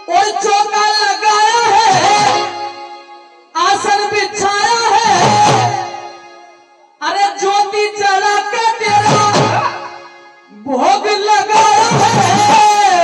और चौका लगाया है, आसन बिछाया है, अरे ज्योति जला के तेरा भोग लगाया है।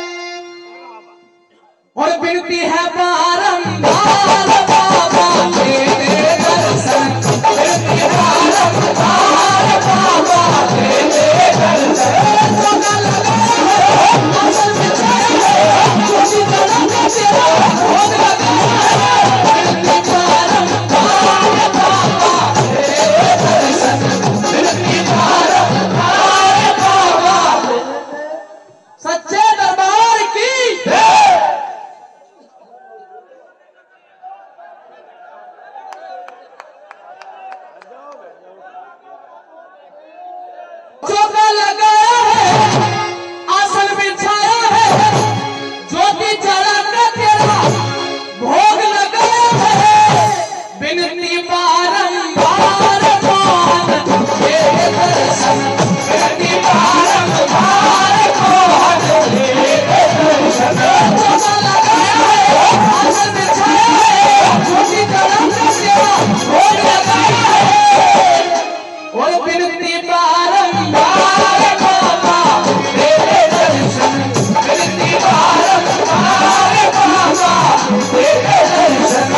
और विनती है बारंबार बाबा तेरे दर्शन, विनती है बारंबार बाबा तेरे दर्शन। चौका लगाया है, आसन बिछाया है, ज्योति जला के तेरा भोग लगाया है। विनती बारंबार बाबा तेरे दर्शन, विनती बारंबार बाबा सच्चे दरबार की। चौका लगाया है, आसन बिछाया है, ज्योति जला के तेरा भोग लगाया है। विनती बारंबार मान तेरे दर्शन, विनती बारंबार मान तेरे दर्शन। चौका लगाया है, आसन बिछाया है, ज्योति जला के तेरा भोग लगाया है। और विनती बारंबार बाबा तेरे दर्शन, विनती बारंबार बाबा तेरे दर्शन।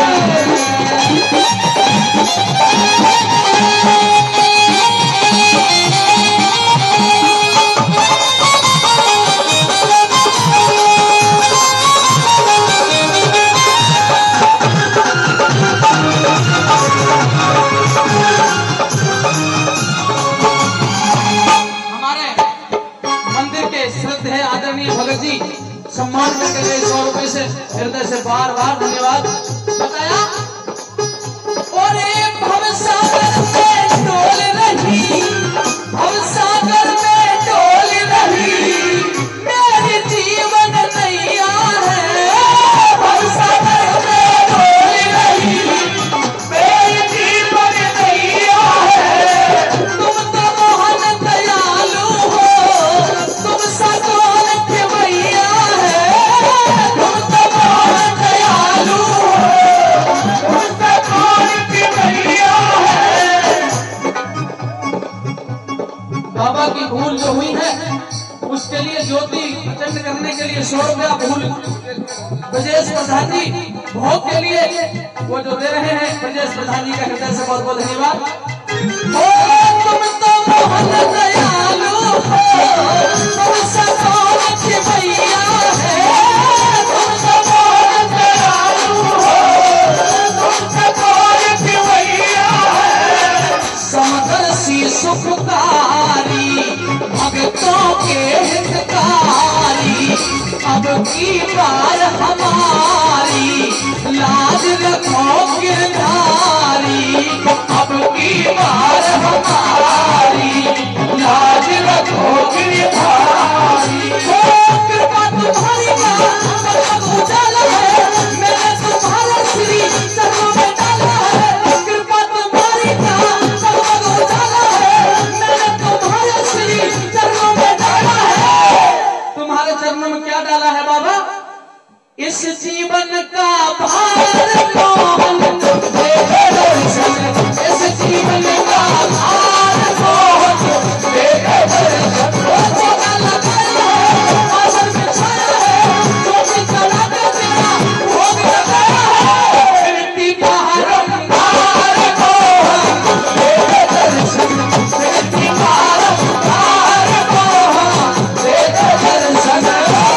हमारे मंदिर के श्रद्धेय आदरणीय भगत जी सम्मान करके गए 100 रुपए से हृदय से बार बार धन्यवाद। बताया और एक भवसागर में डोल रही, भवसागर में डोल रही मेरी जीवन नैया है। भवसागर में डोल रही मेरी जीवन नैया है। तुम तो मोहन दयालु हो, तुम सतोल खेवैया है। तुम तो मोहन दयालु हो, तुम सतोल खेवैया है। बाबा की भूल जो हुई है उसके लिए ज्योति प्रचंड करने के लिए 100 रुपया भूल ब्रजेश प्रधान जी भोग के लिए वो जो दे रहे हैं, ब्रजेश प्रधान जी का हृदय से बहुत बहुत धन्यवाद। ओ तुम तो मोहन दयालु हो, तुम सतोल खेवैया है। तुम तो मोहन दयालु हो, तुम सतोल खेवैया है। समदर्शी सुखकारी भक्तों के हितकारी, अब की बार हमारी लाज रखो गिरधारी। अब की बार हमारी लाज रखो गिरधारी। ओ कृपा तुम्हारी का सब उजाला है, मैंने तुम्हारा श्री चरणों में डाला है। कृपा तुम्हारी का सब उजाला है, मैंने तुम्हारे श्री चरणों में डाला है। तुम्हारे चरणों में क्या डाला है बाबा? इस जीवन का भार मोहन तेरे दर्शन, इस जीवन का भार मोहन तेरे दर्शन। ओ चौका लगाया है, आसन बिछाया है, ज्योति जला के तेरा भोग लगाया है। विनती बारंबार मोहन तेरे दर्शन, विनती बारंबार मोहन तेरे दर्शन।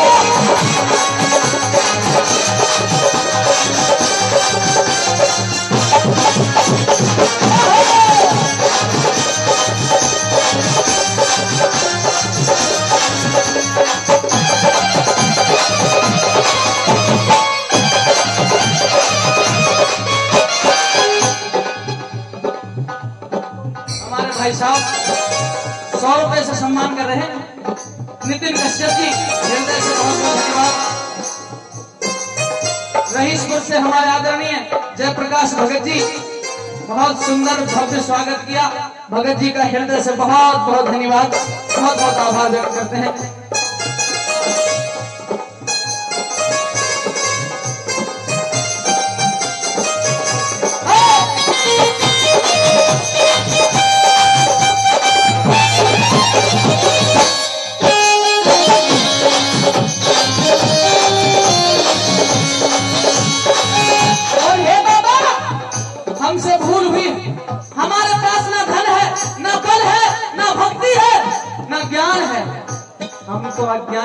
हमारे भाई साहब 100 रुपए से सम्मान कर रहे हैं। नितिन कश्यप जी हृदय से बहुत बहुत धन्यवाद। रहीसपुर से हमारे आदरणीय जयप्रकाश भगत जी बहुत सुंदर भव्य स्वागत किया। भगत जी का हृदय से बहुत बहुत धन्यवाद, बहुत बहुत आभार व्यक्त करते हैं।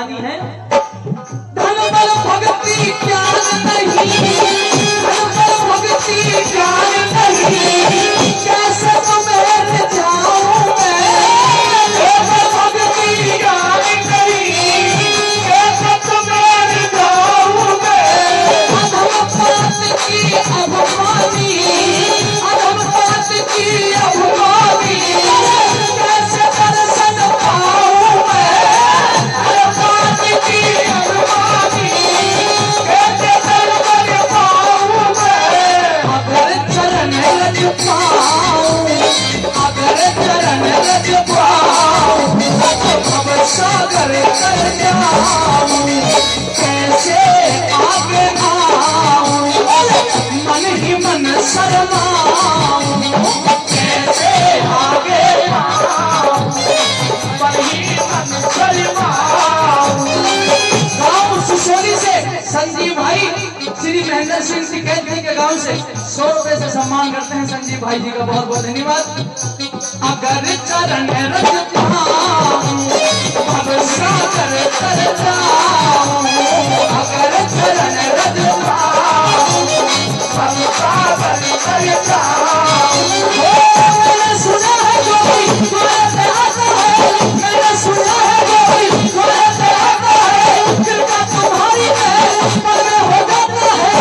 ज्ञानी है। धन बल भक्ति ज्ञान नहीं, धन बल भक्ति ज्ञान नहीं, कैसे तुम्हें जाऊं मैं। धन बल भक्ति ज्ञान नहीं, कैसे तुम्हें जाऊं मैं। अधम पात की अभिमानी, अधम पात की अभिमानी, कैसे दर्शन पाऊं मैं। अधम पात की अभिमानी, कैसे दर्शन पाऊं मैं। अगर चरण रज पाऊं, अगर चरण रज पाऊं, तो भव सागर कर जाऊं। कैसे आगे आऊं, मन ही मन शर्माऊं। कैसे आगे आऊं, मन ही मन शर्माऊं। गांव सुसोली से संजीव भाई श्री महेंद्र सिंह टिकैत जी के गांव से 100 रुपए से सम्मान करते हैं संजीव भाई जी का बहुत बहुत धन्यवाद। अगर चरण रज पाऊं, भव सागर कर जाऊं। अगर चरण रज पाऊं, भव सागर कर जाऊं। मैंने सुना है कोई द्वार पे आता है, मैंने सुना है कोई द्वार पे आता है, कृपा तुम्हारी है पल में हो जाता है।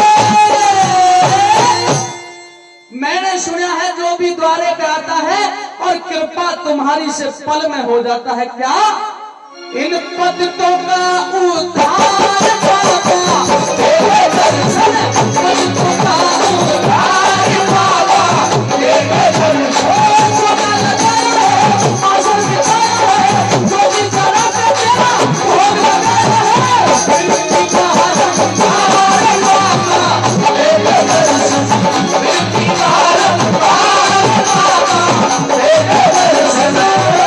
मैंने सुना है जो भी द्वारे पे आता है और कृपा तुम्हारी से पल में हो जाता है। क्या इन पतितों का उद्धार बाबा, तेरे दर्शन पतितों का उद्धार बाबा, तेरे दर्शन सोना लगाया है, आसन बिछाया है, जो भी जरा पे तेरा भोग लगाया है। विनती का रंगदार बाबा, तेरे दर्शन, विनती का रंगदार बाबा, तेरे दर्शन।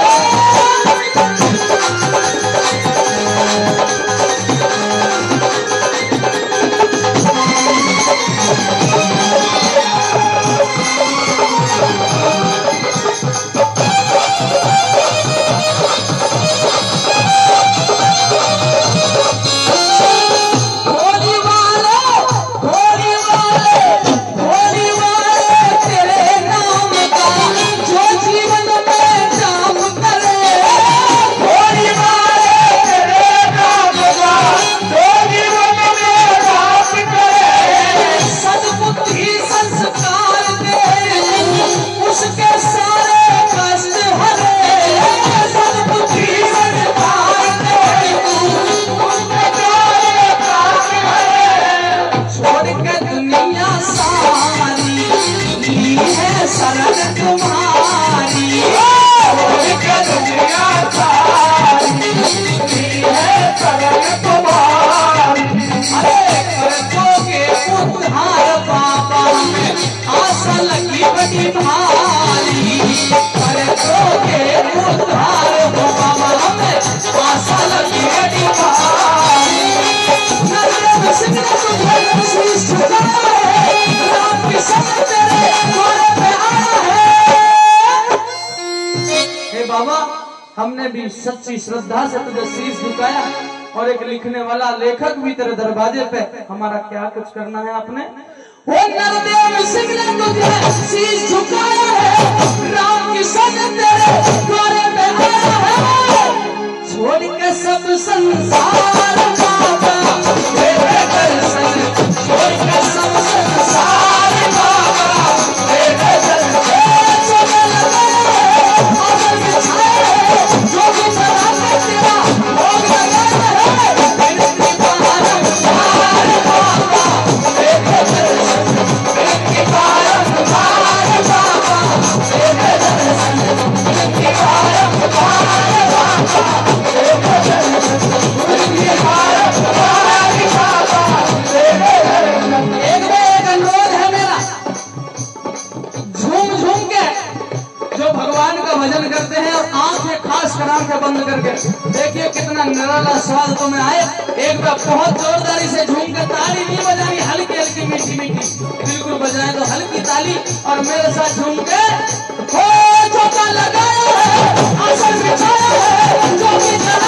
होली वाले, होली वाले, होली वाले तेरे नाम का जो जीवन में जाम करे। होली वाले तेरे नाम का जो जीवन में जाम करे। सद्बुद्धि संस्कार दे उसके सारे कष्ट हरे। सद्बुद्धि संस्कार दे उसके सारे कष्ट हरे। छोड़ के दुनिया सारी ली है शरण तुम्हारी। छोड़ के दुनिया सारी ली है शरण तुम्हारी। अरे कर दोगे उद्धार बाबा, में आशा लगी बड़ी भारी। कर दोगे उद्धार बाबा, में आशा लगी बड़ी भारी। नरदेव सिंह ने तुझे शीश झुकाया है, राम किशन तेरे द्वारे पे आया है। हे बाबा, हमने भी सच्ची श्रद्धा से तुझे शीश झुकाया और एक लिखने वाला लेखक भी तेरे दरवाजे पे। हमारा क्या कुछ करना है आपने। वो नरदेव सिंह ने तुझे शीश झुकाया है, राम किशन तेरे द्वारे पे आया है। छोड़ के सब संसार बाबा, तेरे दर्शन, छोड़ के सब संसार बाबा, तेरे दर्शन सोने लगाया है, आसन बिछाया है, जो भी चढ़ा के तेरा भोग लगाया है। विनती का रंगदार बाबा, तेरे दर्शन, विनती का रंगदार बाबा, तेरे दर्शन, विनती का रंगदार बाबा, तेरे दर्शन, विनती का रंगदार बाबा, तेरे दर्शन। एक अनुरोध है मेरा, झूम झूम के जो भगवान का भजन करते हैं और आंखें खास कर आंखें बंद करके देखिए कितना निराला स्वाद तुम्हें आए। एक बार बहुत जोरदारी से झूम के ताली नहीं बजानी, हल्की हल्की मीठी मीठी बिल्कुल बजाए तो हल्की ताली और मेरे साथ झूम के हो। जो लगाया है, आसन बिछाया है, जो भी